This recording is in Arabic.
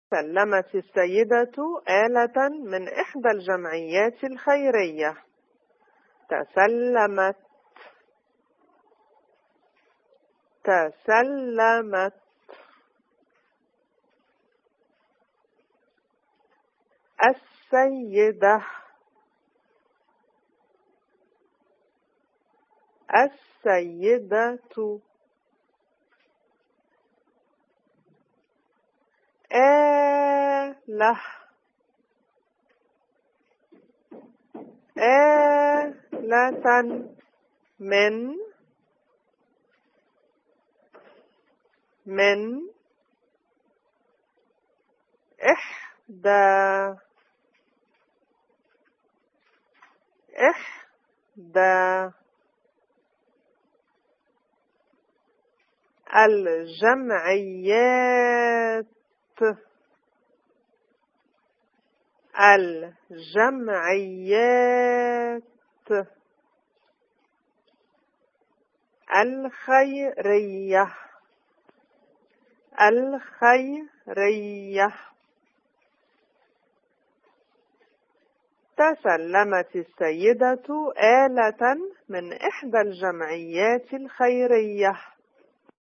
سلمت السيدة آلة من إحدى الجمعيات الخيرية. تسلمت. تسلمت. السيدة. السيدة. آلة. آلة من إحدى الجمعيات الخيرية. تسلمت السيدة آلة من إحدى الجمعيات الخيرية.